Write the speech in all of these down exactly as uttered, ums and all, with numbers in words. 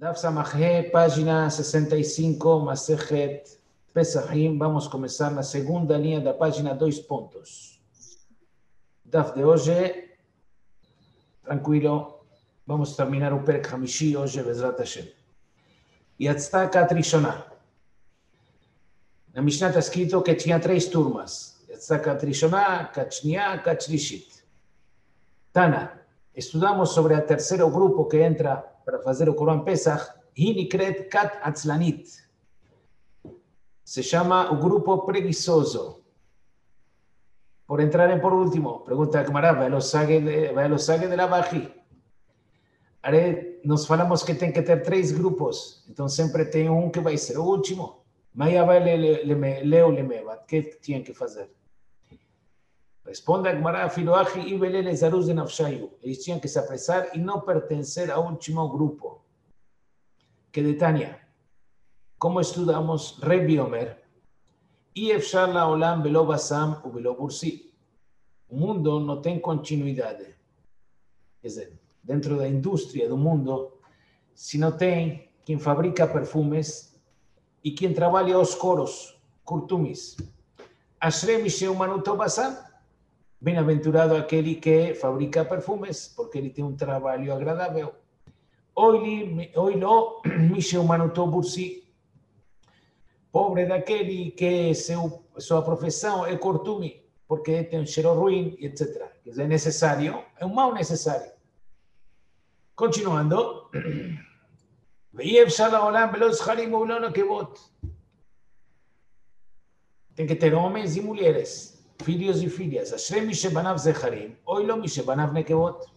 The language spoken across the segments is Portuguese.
Daf Samahé, página sesenta y cinco, Masejet Pesachim. Vamos a comenzar la segunda línea de la página, dos puntos. Daf de hoy, tranquilo, vamos a terminar o Perek Hamishi hoje, Bezrat Hashem. Yatzta Kat Rishonah. Na Mishnah está escrito que tinha três turmas. Yatzta Kat Rishonah, Kat Shniah, Kat Shlishit. Tana, estudamos sobre o terceiro grupo que entra para fazer o Corban Pesach, Hinikret Kat Atzlanit. Se chama o grupo preguiçoso. Por entrarem por último, pergunta a Gemara, vai lo sague de, vai lo sague de la Baji. Aí nós falamos que tem que ter três grupos, então sempre tem um que vai ser o último. Maia vai leu lemevat, o que tinha que fazer? Responde a Gemara, Filoachi e Belele Zaruz de Nafshayu. Eles tinham que se apressar e não pertencer ao último grupo. Que de Tânia, como estudamos, Rebi Omer, e Efshar la Olam Belo Basam ou Belo Bursi. O mundo não tem continuidade. Quer dizer, dentro da indústria do mundo, se não tem quem fabrica perfumes e quem trabalha os coros, curtumis. Ashrei Misheu Manuto Basam. Bem-aventurado aquele que fabrica perfumes, porque ele tem um trabalho agradável. Oilo, Misheu Manuto Bursi. Pobre daquele que seu, sua profissão é cortume, porque tem um cheiro ruim, etcétera. Quer dizer, é necessário, é um mal necessário. Continuando. Tem que ter homens e mulheres, filhos e filhas. Ashrei Mishebanav Zecharim, Oilo Mishebanav Nekevot.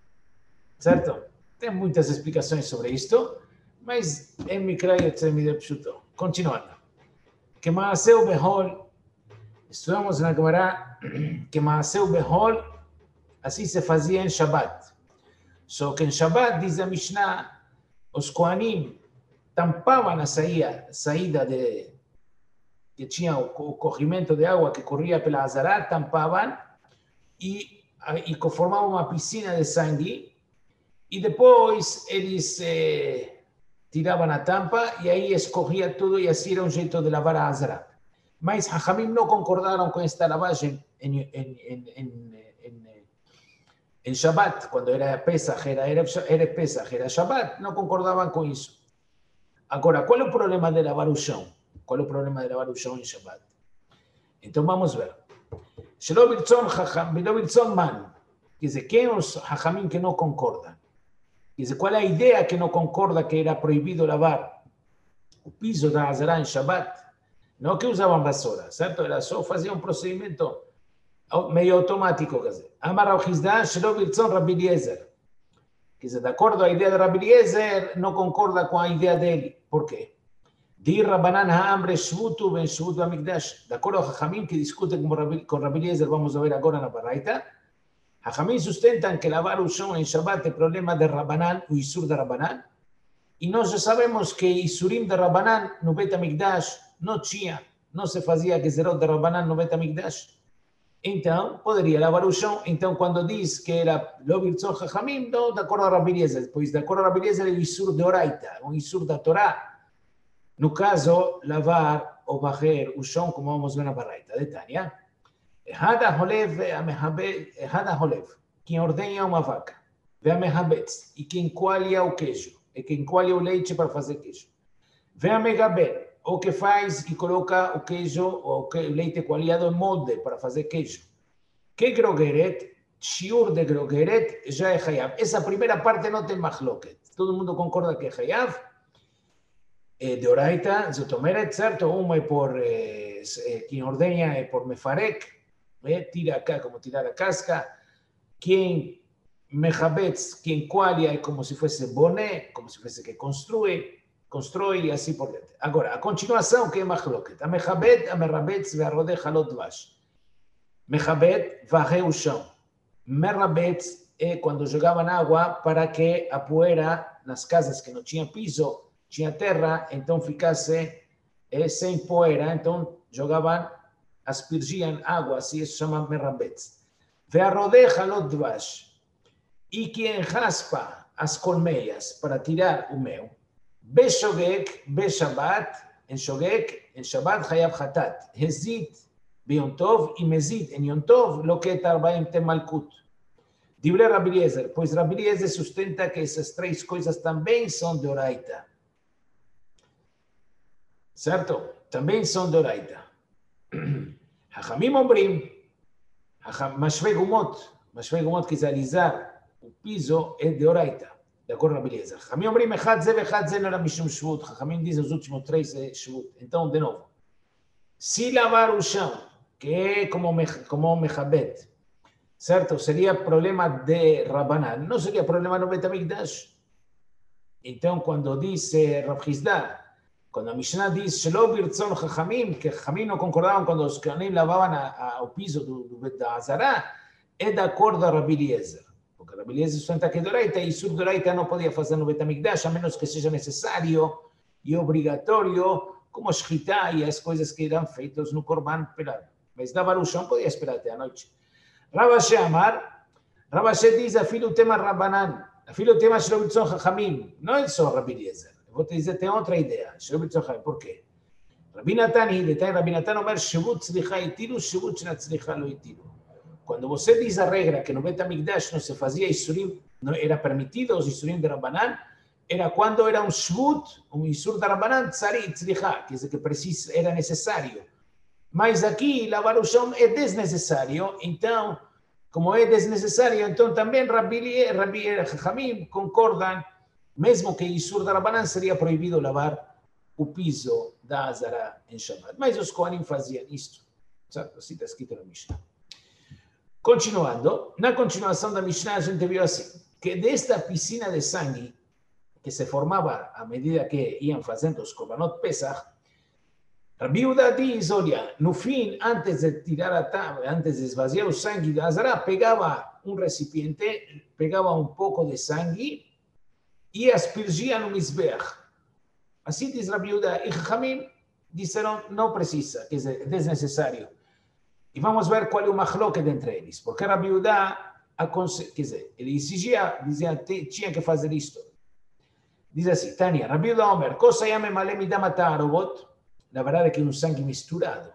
Certo? Tem muitas explicações sobre isto, mas em Mikra Yotzei Midei Pshuto. Continuando. Que Maaseu Behol, estudamos na Gemara que Maaseu Behol, assim se fazia em Shabbat. Só que em Shabbat, diz a Mishnah, os Kohanim tampavam a saída, saída de, que tinha o, o corrimento de água que corria pela Azará, tampavam e, e formavam uma piscina de sangue, e depois eles eh, tiravam a tampa e aí escorria tudo e assim era um jeito de lavar a Azará. Mas Hachamim não concordaram com esta lavagem em, em, em, em, em, em Shabbat, quando era Pesach, era, era, era Pesach, era Shabbat, não concordavam com isso. Agora, qual é o problema de lavar o chão? Qual é o problema de lavar o chão em Shabbat? Então vamos ver. Shelo birtzon chacham, bilo birtzon man. Quer dizer, quem os Hachamim que não concordam? Quer dizer, qual é a ideia que não concorda que era proibido lavar o piso da Azará em Shabbat? Não que usavam vassoura, certo? Era só fazer um procedimento meio automático, quer dizer. Amar ao Hizdah, Shelo birtzon Rabbi Eliezer. Quer dizer, de acordo à ideia de Rabbi Eliezer, não concorda com a ideia dele. Por quê? Di Rabbanan ha'amre shvutu ben shvutu amigdash. De acordo ao Hachamim que discute com Rabbi, com Rabbi Eliezer, vamos a ver agora na Baraita. Hachamim sustentam que lavar o chão em Shabbat é problema de Rabbanan, o Isur de Rabbanan. E nós já sabemos que Isurim de Rabbanan no Bet Amigdash não tinha, não se fazia Gezerot de Rabbanan no Bet Amigdash. Então, poderia lavar o chão. Então, quando diz que era Lo Birtzon Hachamim, não, de acordo a Rabbi Eliezer. Pois, de acordo a Rabbi Eliezer, é o Isur de Oraita, o Isur da Torá. No caso, lavar ou varrer o chão, como vamos ver na Baraita de Tânia. Ehad HaHolev, Ehad HaHolev, quem ordenha uma vaca. Ve'amehabetz, e quem coalha o queijo. E quem coalha o leite para fazer queijo. Ve'amegabel, ou que faz e coloca o queijo, ou o leite coalhado em molde para fazer queijo. Que grogeret, shiur de grogeret, já é hayav. Essa primeira parte não tem machloket. Todo mundo concorda que é hayav. De Oraita, Zotomeret, certo? Uma é por, eh, quem ordenha é por Mefarek, eh, tira acá como tirar a casca. Quem Mehabetz, quem coalha é como se fosse boné, como se fosse que construi, constrói e assim por dentro. Agora, a continuação que é Machloket. A Mehabet, a Merabetz, Ve'arode Halot Dvash. Mehabet, varre o chão. Merabetz é quando jogavam água para que a poeira nas casas que não tinha piso, tinha terra, então ficasse é, sem poeira, então jogavam, aspergiam água, assim isso se chama merabetz. Ve'arode halot dvash. E quem raspa as colmeias para tirar o mel, Beshogek, Beshabbat, en Shogek, en Shabbat Hayav Hatat. Hezit, Beyom Tov, y Mezit, en Yom Tov, lo que Tarbaim Temalkut. Dibre Rabbi Eliezer, pois Rabbi Eliezer sustenta que essas três coisas também são de Oraita. Certo? Também são de Oraita. Hachamim Ombrim, Mashvei Gumot, Mashvei Gumot quer dizer alisar o piso é de Oraita, de acordo com Rabbi Eliezer. Hachamim Ombrim, Echad Ze Vechad Ze não era Mishum Shvut, Hachamim diz os últimos três é Shvut. Então, de novo, se lavar o chão, que é como, como Mechabet, certo? Seria problema de Rabanan, não seria problema no Bet HaMikdash. Então, quando diz Rav Hizda, quando a Mishnah diz Shelo Birtzon Chachamim, que Chachamim não concordavam quando os Kohanim lavavam a, a, o piso do, do Bet Hazará, é de acordo a Rabbi Eliezer. Porque Rabbi Eliezer sustenta que Doraita e Isur Doraita não podia fazer no Bet HaMikdash, a menos que seja necessário e obrigatório, como Shchita e as coisas que eram feitas no Korban pelado. Mas lavar o chão podia esperar até a noite. Rav Ashi Amar, Rav Ashi diz, afilo o tema Rabanan, afilo o tema Shelo Birtzon Chachamim, não é só Rabbi Eliezer. Vou te dizer, tem outra ideia. Shelo Birtzon Chachamim, por quê? Rabbi Natan, detalhe, Rabbi Natan omer, Shevut Tzlicha Itilu, Shevut Shena Tzlicha Lo Itilu. Quando você diz a regra que no Bet HaMikdash não se fazia Isurim, não era permitido os Isurim de Rabanan, era quando era um Shvut, um Isur de Rabanan, Tzari Tzlicha, quer dizer que precisa, era necessário. Mas aqui, lavar o chão é desnecessário, então, como é desnecessário, então também Rabbi, Rabbi Chachamim concordam, mesmo que Isur da Rabanan seria proibido lavar o piso da Azara em Shabbat. Mas os Kohanim faziam isto, certo? Assim está escrito na Mishnah. Continuando, na continuação da Mishnah a gente viu assim, que desta piscina de sangue que se formava à medida que iam fazendo os Korbanot Pesach, Rabbi Yehuda diz, olha, no fim, antes de tirar a tábua, antes de esvaziar o sangue da Azara, pegava um recipiente, pegava um pouco de sangue e aspergia no Mizbeach. Assim diz Rabbi Yehuda. E Chachamim disseram, não precisa, quer dizer, é desnecessário. E vamos ver qual é o machloket entre eles. Porque Rabbi Yehuda, quer dizer, ele exigia, dizia, tinha que fazer isto. Diz assim, Tânia, Rabbi Yehuda Omer, Kosa yame male midam atarobot. Na verdade é que é um sangue misturado.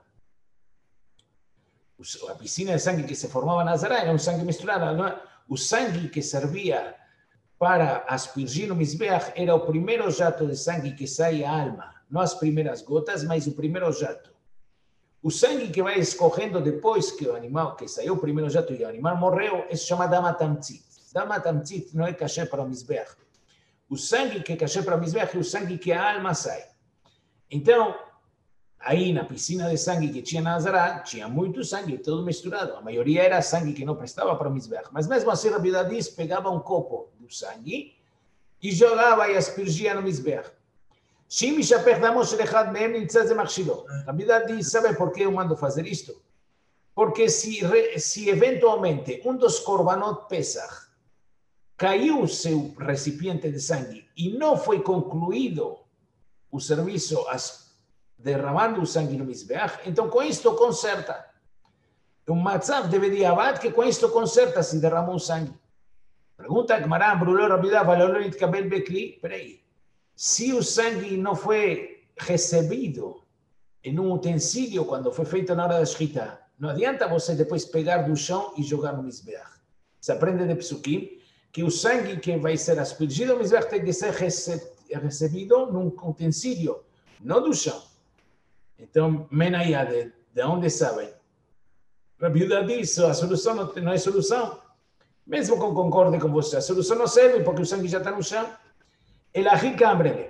A piscina de sangue que se formava na Azara era um sangue misturado. Não é? O sangue que servia para aspergir no Mizbeach era o primeiro jato de sangue que sai à alma. Não as primeiras gotas, mas o primeiro jato. O sangue que vai escorrendo depois que o animal, que saiu o primeiro jato e o animal morreu, é chamado Dama Tamtzit. Dama Tamtzit não é cachê para o Mizbeach. O sangue que é cachê para o Mizbeach é o sangue que a alma sai. Então, aí na piscina de sangue que tinha na Azara, tinha muito sangue, todo misturado. A maioria era sangue que não prestava para o Mizbeach. Mas mesmo assim, Rabbi Yehuda diz, pegava um copo do sangue e jogava e aspergia no Mizbeach. Shim Mishapech Damos Echad Mehem Nimtza Ze Machshilo. Rabbi Yehuda diz, sabe por que eu mando fazer isto? Porque se, se eventualmente um dos Korbanot Pesach caiu seu recipiente de sangue e não foi concluído o serviço as derramando o sangue no Mizbeach, então com isto conserta. Um matzav de bediavad que com isto conserta se derramou o sangue. Pergunta a Gemara, Brulor Rabida, valor itkabel bekli. Peraí, se o sangue não foi recebido em um utensílio quando foi feito na hora da Shchita, não adianta você depois pegar do chão e jogar no Mizbeach. Se aprende de Psukim que o sangue que vai ser aspergido no Mizbeach tem que ser recebido num utensílio, não do chão. Então, Menayade, de onde sabem? Rabbi Yehuda diz, a solução não, não é solução. Mesmo que eu concorde com você, a solução não serve porque o sangue já está no chão. El Ahi Kambrele.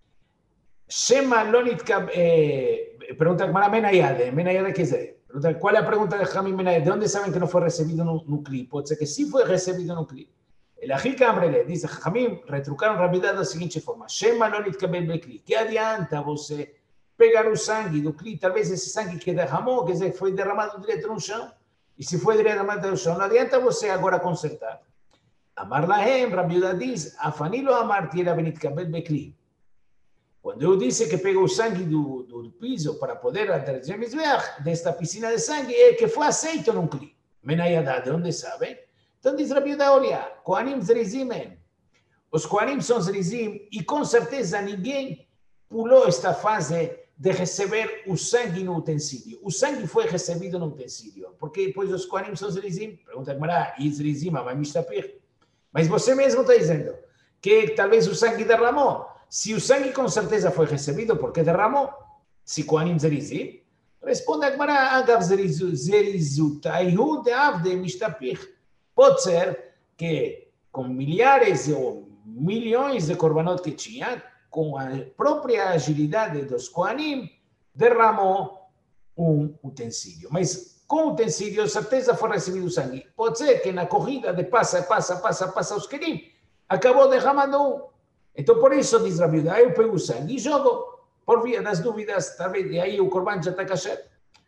Shema Lonit Kab... Pergunta para Menayade. Menayade quer dizer? Pergunta, qual é a pergunta de Hamim Menayade? De onde sabem que não foi recebido no, no cli? Pode ser que sim foi recebido no cli. El Ahi Kambrele diz, Hamim retrucaram Rabbi Yehuda da seguinte forma. Shema Lonit Kabel Bekli. Que adianta você pegar o sangue do cli, talvez esse sangue que derramou, quer dizer, foi derramado direto no chão, e se foi derramado no chão, não adianta você agora consertar. Amar lahem, Rabbi Yehuda diz, afanilo amar tira benit kabel bekli. Quando eu disse que pega o sangue do, do, do piso para poder atrair Mizbeach, desta piscina de sangue, é que foi aceito num cli. Menayadá, de onde sabem? Então diz Rabbi Yehuda, olha, Kohanim Zerizimen, os Kohanim são Zerizim, e com certeza ninguém pulou esta fase de receber o sangue no utensílio. O sangue foi recebido no utensílio, porque depois os Kohanim são Zerizim. Pergunta a Gemara, e Zerizim, mas Mishtapir? Mas você mesmo está dizendo que talvez o sangue derramou. Se o sangue com certeza foi recebido, por que derramou? Se Kohanim Zerizim? Responde a Gemara, Agav Zerizut, Aihu de Avde Mishtapir. Pode ser que com milhares ou milhões de korbanot que tinha, com a própria agilidade dos Kohanim, derramou um utensílio. Mas com o utensílio, certeza foi recebido o sangue. Pode ser que na corrida de passa, passa, passa, passa os Kelim, acabou derramando um. Então, por isso, diz Rabi Yehuda, eu pego o sangue e jogo, por via das dúvidas, talvez, e aí o korban já está kasher.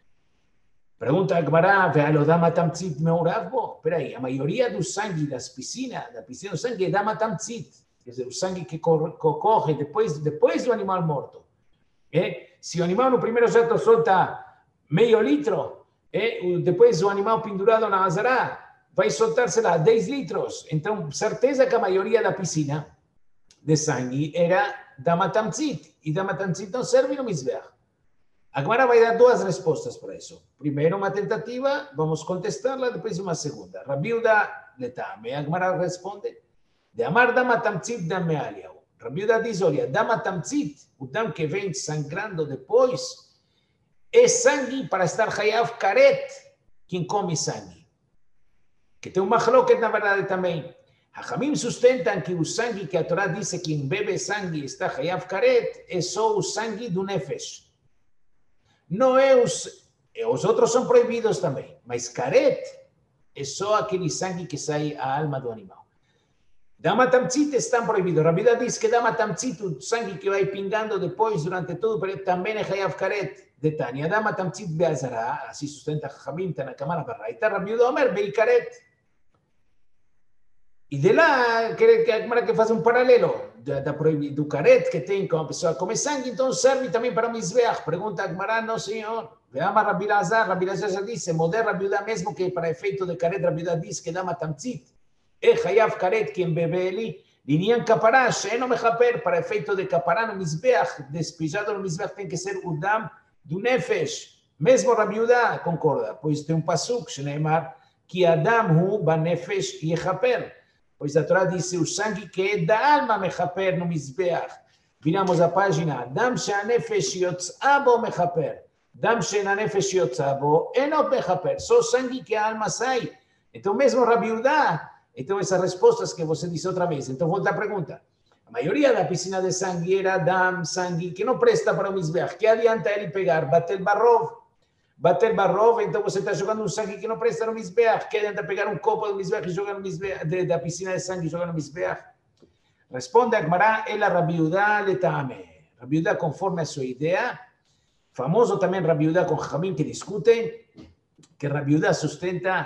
Pergunta a Gemara, ve'alo dama tamtzit me'orav bo? Peraí, a maioria do sangue das piscinas, da piscina do sangue é dama tamtzit. Quer dizer, o sangue que corre depois, depois do animal morto. É? Se o animal no primeiro jato solta meio litro, é? Depois o animal pendurado na azará vai soltar, sei lá, dez litros. Então, certeza que a maioria da piscina de sangue era damatamtzit. E damatamtzit não serve no mizbeach. Agora vai dar duas respostas para isso. Primeiro uma tentativa, vamos contestá-la, depois uma segunda. Rabi Yehuda letame, a Gemara responde, de amar dama tamtzit dam me'aliau. Rabi Yehuda diz, olha, dama tamtzit, o dam que vem sangrando depois, é sangue para estar hayav karet, quem come sangue. Que tem uma machloket na verdade também. Hachamim sustentam que o sangue que a Torá diz que quem bebe sangue está hayav karet, é só o sangue do nefesh. Não é os... Os outros são proibidos também, mas karet é só aquele sangue que sai a alma do animal. Dama tamtzit está proibido. Rabi Yehuda diz que dama tamtzit, o sangue que vai pingando depois, durante todo o período, também é hayav karet de Tânia. Dama tamtzit be'azara, assim sustenta Chachamim, está na Kamala Barraita. Rabi Yehuda Omer bei karet. E de lá, que a Gemara que faz um paralelo da, da do karet que tem com a pessoa come sangue, então serve também para o mizbeach. Pergunta a Gemara, não senhor. Veama Rabi Lazar, Rabi Lazar já disse, moder Rabi Yehuda mesmo que para efeito de karet, Rabi Yehuda diz que dama tamtzit. É hayav karet quem bebe ele, linyan kapará, she'eno mechaper, para efeito de kapará no mizbeach, despejado no mizbeach tem que ser o dam do nefesh. Mesmo Rabi Yehuda concorda, pois tem um pasuk, sheneimar, que adam hu ba nefesh yechaper. Pois a Torá disse o sangue que é da alma mechaper no mizbeach. Viramos a página, dam she'anefesh yotz'abo mechaper. Dam she'anefesh yotz'abo eno mechaper. Só sangue que a alma sai. Então mesmo Rabi Yehuda, então essas respostas que você disse outra vez. Então volta a pergunta. A maioria da piscina de sangue era dam, sangue, que não presta para o mizbeach. Que adianta ele pegar, bater barrov? Bater barrov, então você está jogando um sangue que não presta no mizbeach. Que adianta pegar um copo do mizbeach e jogar no mizbeach, de, da piscina de sangue e jogar no mizbeach? Responde a Gemara, ela Rabi Yehuda letame. Rabi Yehuda conforme a sua ideia. Famoso também Rabi Yehuda com Chachamim que discutem, que Rabi Yehuda sustenta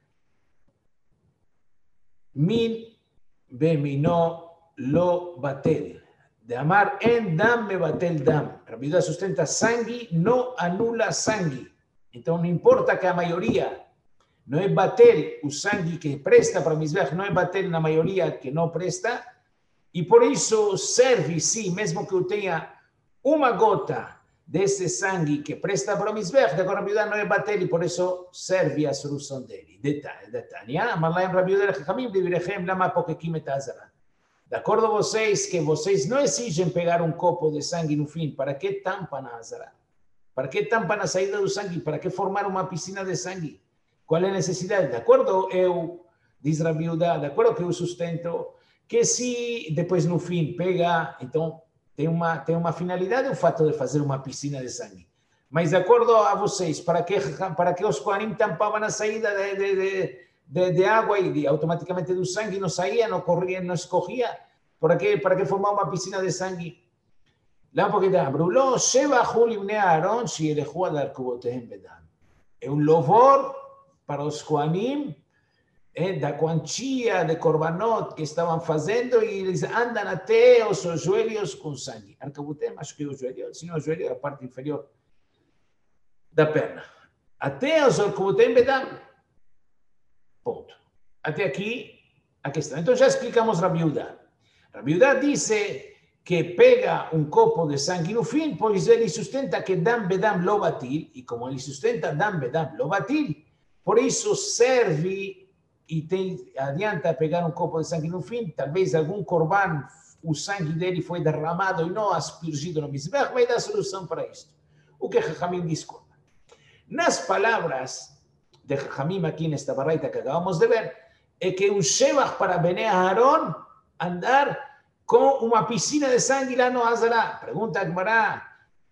min bemino lo batel. De amar en dam me batel dam. Rabi Yehuda sustenta sangue não anula sangue. Então não importa que a maioria não é bater o sangue que presta para o mizbeach, não é bater na maioria que não presta, e por isso serve, sim, mesmo que eu tenha uma gota desse sangue que presta para o mizbeach, de Rabi Yehuda não é bater, e por isso serve a solução dele. Detalhe, mas lá em Rabi Yehuda Chachamim divirechem lama pokekim et azara. De acordo com vocês, que vocês não exigem pegar um copo de sangue no fim, para que tampa na azara? Para que tampa na saída do sangue? Para que formar uma piscina de sangue? Qual é a necessidade? De acordo, eu, diz Rabi Yehuda, de acordo que eu sustento, que se depois no fim pega, então tem uma, tem uma finalidade o fato de fazer uma piscina de sangue. Mas de acordo a vocês, para que, para que os Kohanim tampavam a saída de, de, de, de, de água e de, automaticamente do sangue não saía, não corria, não escorria? Para que, para que formar uma piscina de sangue? Lá porque dá, Brulo, Sheva Julimne Aaron, se ele rua dar cubotehem bedam. É um louvor para os Kohanim, é, da quantia de korbanot que estavam fazendo, e eles andam até os joelhos com sangue. Arcabutem, acho que o joelho, se não o joelho, é a parte inferior da perna. Até os arcabutem bedam. Ponto. Até aqui a questão. Então já explicamos Rabi Yehuda. Rabbi Yehuda dice que pega un copo de sangue no fim, pois ele sustenta que dam bedam lo batil, e como ele sustenta dam bedam lo batil, por isso serve e tem, adianta pegar um copo de sangue no fim, talvez algum corban, o sangue dele foi derramado e não aspergido no mizbeach, vai dar solução para isto. O que Jajamim discorda. Nas palavras de Jajamim aqui nesta barraita que acabamos de ver, é que um shevach para Bnei Aharon andar com uma piscina de sangue lá no Hazará. Pergunta a Gemara,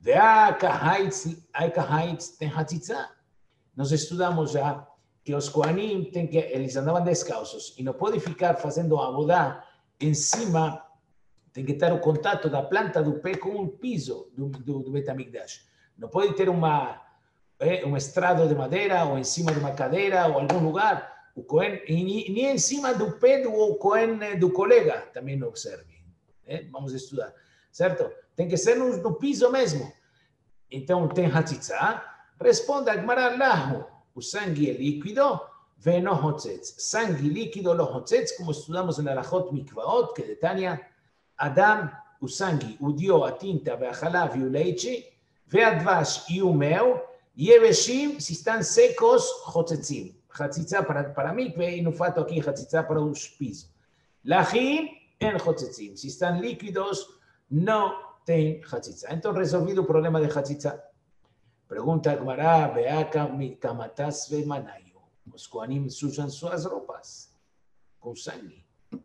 tem hatzitza? Nós estudamos já que os Kohanim, tem que, eles andavam descalços e não pode ficar fazendo abodá em cima, tem que ter o contato da planta do pé com o piso do, do, do Bet HaMikdash. Não pode ter uma, é, um estrado de madeira ou em cima de uma cadeira ou algum lugar. O Kohen, e nem em cima do pé do Kohen do colega também não serve. É? Vamos estudar, certo? Tem que ser no, no piso mesmo. Então, tem hatzitza. Responde a Gemara lahu. O sangue é líquido, veno hotzetz. Sangue líquido lo hotzetz, como estudamos em Arachot Mikvaot, que de Tânia, Adam, o sangue, o dio, a tinta, a halav e o leite, ve a dvash e o mel, yeveshim, se estão secos, hotzetzim. Hatzitza para, para mikve, e no fato aqui, hatzitza para os pisos. Lachim, en hotzetzim. Se estão líquidos, não tem hatzitza. Então, resolvido o problema de hatzitza. Pergunta a Gemara, Beaka mikamatas vemanayo. Os Kohanim sujam suas roupas com sangue.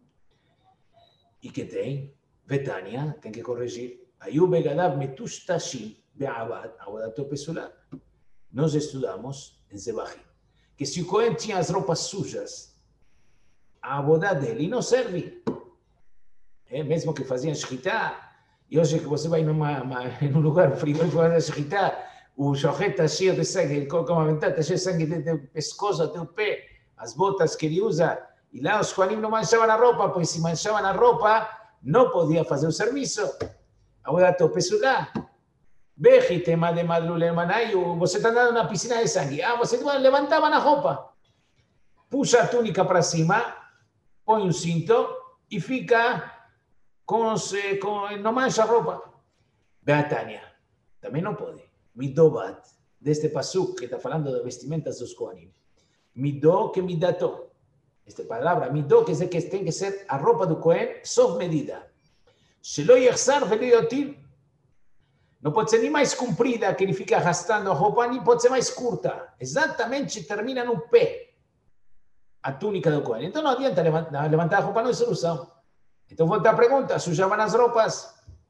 E que tem? Betânia, tem que corrigir. Ayu begadav metushtashim be'abad, abodato pesulat. Nós estudamos em Zebachim que se o Kohen tinha as roupas sujas, a abodá dele não serve. É, mesmo que faziam shkita, e hoje que você vai numa, uma, em um lugar frio e faz shkita, o shochet está cheio de sangue, ele coloca uma ventana, está cheio de sangue desde o pescoço até o pé, as botas que ele usa, e lá os Kohanim não manchavam a roupa, pois se manchavam a roupa, não podia fazer o serviço. Abodato pesulá. Beji tema de madlule manayo, você está andando na piscina de sangue. Ah, você levantava na roupa, puxa a túnica para cima, põe um cinto e fica com, os, com não mancha a roupa. Beatânia, também não pode. Midobat, deste pasuk que está falando de vestimentas dos Kohanim. Midó que midato. Esta palavra, midó, quer dizer que tem que ser a roupa do Kohen sob medida. Shelo yechsar velo yotir. Não pode ser nem mais comprida, que ele fica arrastando a roupa, nem pode ser mais curta. Exatamente termina no pé a túnica do Kohen. Então não adianta levantar, levantar a roupa, não é solução. Então volta a pergunta, sujavam as roupas?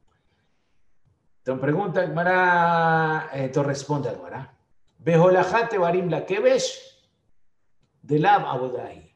Então pergunta agora, então responde agora. Beholachat tevarim lakevesh delav abodai.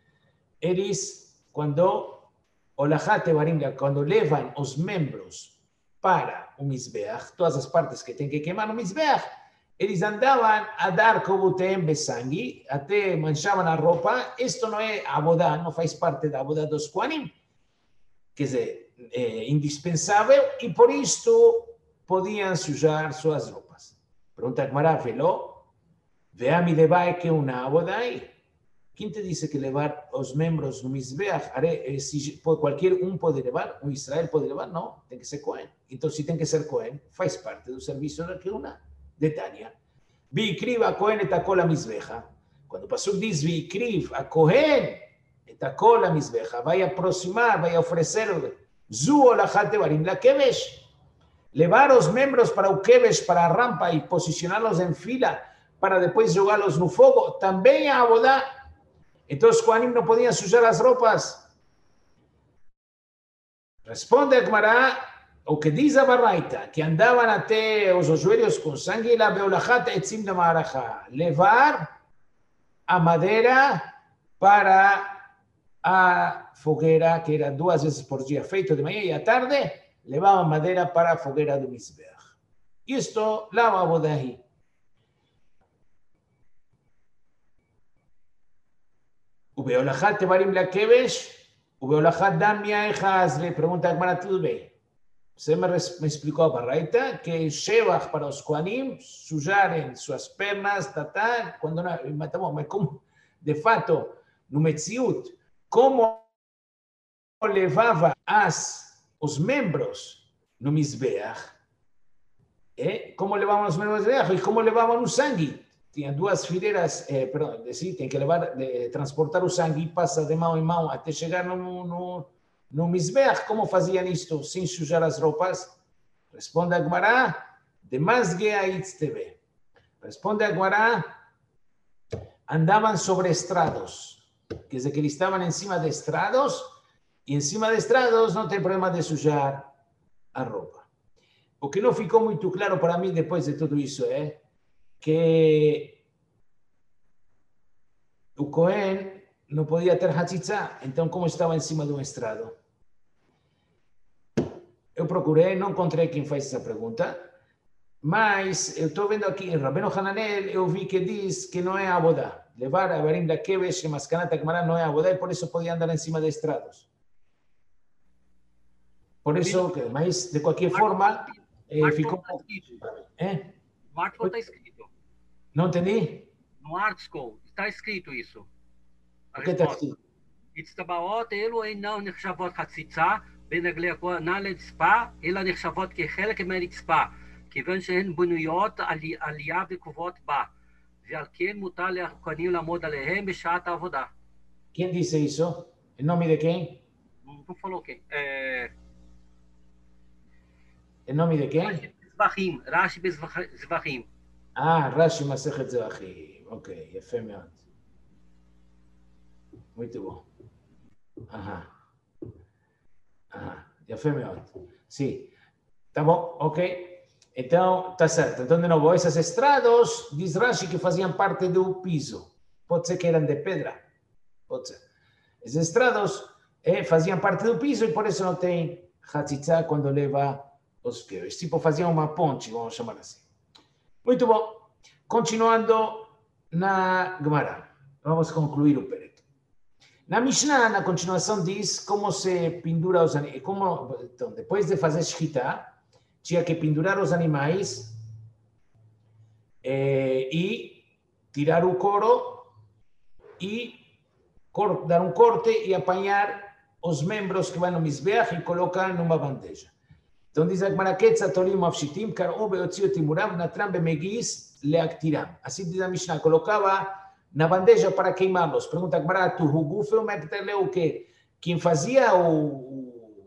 Eles, quando olachat tevarim, quando levam os membros para o Mizbeach, todas as partes que tem que queimar no Mizbeach, eles andavam a dar como tem sangue, até manchavam a roupa. Isto não é abodá, não faz parte da abodá dos Kohanim, quer dizer, é indispensável, e por isto podiam sujar suas roupas. Pergunta a Gemara, veló, veami debai que uma abodai. Quem te disse que levar os membros no Mizbeach, qualquer um pode levar, o Israel pode levar? Não, tem que ser Kohen. Então, se tem que ser Kohen, faz parte do serviço da Keuna. De Tânia. Vikriv a Kohen et akol ha-mizbecha. Quando o pasuk diz Vikriv a Kohen et akol ha-mizbecha, vai aproximar, vai oferecer zu olachat tevarim lakevesh. Levar os membros para o kevesh, para a rampa, e posicioná-los em fila, para depois jogá-los no fogo, também é abodá. Então os Kohanim não podiam sujar as roupas. Responde a Gemara, o que diz a Baraita, que andavam até os joelhos com sangue, la beolachat etzim de ma'aracha, levar a madeira para a fogueira, que era duas vezes por dia, feito de manhã e à tarde, levavam madeira para a fogueira do Mizbeach. Isto lava a bodahi. Ubeolachat tevarim lakevesh, ubeolachat dam miaechaz, le pregunta a Gemara, tudo bem. Você me, me explicou a Baraita que Shevach para os Kohanim sujarem suas pernas, tatá, quando não, mas como, de fato, no Metziut, como levava as, os membros no Mizbeach, é? Como levavam os membros no Mizbeach e como levavam o sangue. Tinha duas fileiras, eh, perdão, sim, tem que levar, de, transportar o sangue, passa de mão em mão até chegar no, no, no Mizbeach. Como faziam isto sem sujar as roupas? Responde a Gemara, de Masgea Itzteve. Responde a Gemara, andavam sobre estrados. Quer dizer que eles estavam em cima de estrados, e em cima de estrados não tem problema de sujar a roupa. O que não ficou muito claro para mim depois de tudo isso é que o Cohen não podia ter Hatzitza, então como estava em cima de um estrado? Eu procurei, não encontrei quem faz essa pergunta, mas eu estou vendo aqui em Rabbeinu Hananel, eu vi que diz que não é abodá. Levar a Barim da Kevesh, Maskanat Gemara não é abodá, e por isso podia andar em cima de estrados. Por isso, mas de qualquer forma, eh, ficou... É? No article está escrito. Não entendi? No article está escrito isso. O que está escrito? הצטבעות אלו אינן נחשבות חציצה בין רגלי הכהנה לרצפה, אלא נחשבות כחלק מהרצפה, כיוון שהן בנויות עלייה וקרובות בה, ועל כן מותר לכהנים לעמוד עליהם בשעת העבודה. Quem disse isso? Em nome de quem? Não falou quem? É... Em nome de quem? זבחים, רש"י בזבחים. Ah, Rashi Masechet Zevachim. Ok, יפה מאוד. Muito bom. Aham. Aham. יפה מאוד. Sim. Tá bom, ok. Então, tá certo. Então, de novo, esses estrados, diz Rashi que faziam parte do piso. Pode ser que eram de pedra. Pode ser. Esses estrados eh, faziam parte do piso e por isso não tem Hatzitza quando leva os queijos. Tipo, faziam uma ponte, vamos chamar assim. Muito bom. Continuando na Gemara. Vamos concluir o Perek. Na Mishnah, na continuação, diz como se pendura os animais. Como, então, depois de fazer Shkita, tinha que pendurar os animais eh, e tirar o couro e cor, dar um corte e apanhar os membros que vão no Mizbeach e colocar numa bandeja. Então diz a Gemara, Ketzatolim Mafshitim, Kar'u be'otziu timurav, natram be'megis leaktiram. Assim diz a Mishnah, colocava na bandeja para queimá-los. Pergunta a Gemara, tu hugufe ou mekterle o quê? Quem fazia o,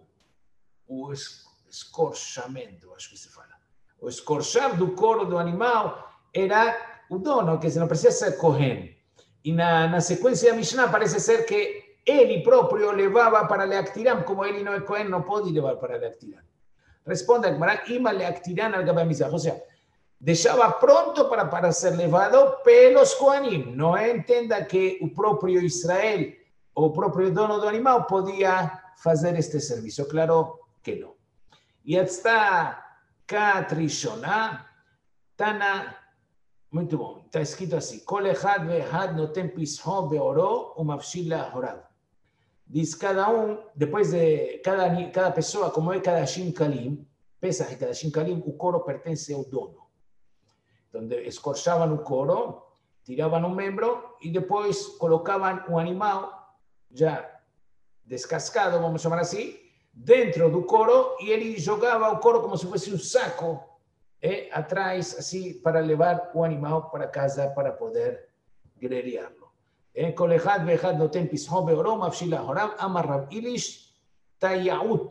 o escorchamento, acho que se fala, o escorchar do couro do animal era o dono, que não precisa ser Kohen. E na, na sequência da Mishnah parece ser que ele próprio levava para leaktiram, como ele não é Kohen, não pode levar para leaktiram. Responde a Gemara, ima leaktiram al gabei mizrach, ou seja, deixava pronto para, para ser levado pelos Kohanim. Não entenda que o próprio Israel, o próprio dono do animal, podia fazer este serviço. Claro que não. E está Katrishona, Tana, muito bom, está escrito assim, Kol echad ve'echad noten pisho beoro umafshil lahorav. Diz cada um, depois de cada, cada pessoa, como é cada Shinkalim, pesa que cada Shinkalim, o couro pertence ao dono. Então, escorchavam o couro, tiravam um membro e depois colocavam o animal já descascado, vamos chamar assim, dentro do couro e ele jogava o couro como se fosse um saco eh, atrás, assim, para levar o animal para casa para poder grelhá-lo. כל אחד ואחד נותן פסחו באורו, מפשיל לאחוריו, אמר רב איליש, תייעות.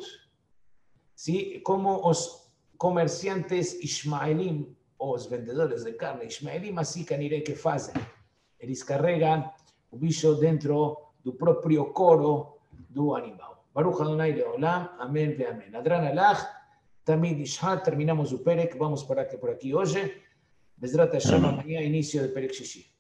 ¿Sí? Como os comerciantes ismaelim, ou os vendedores de carne ismaelim, assim caniré que fazem. Eles carregam o bicho dentro do próprio couro do animal. Baruch Adonai Leolam, amém ve amém. Adran alach, tamid ishat, terminamos o Perek, vamos para aqui, por aqui hoje. Bezrat Hashem, amanhã, início do Perek Shishi.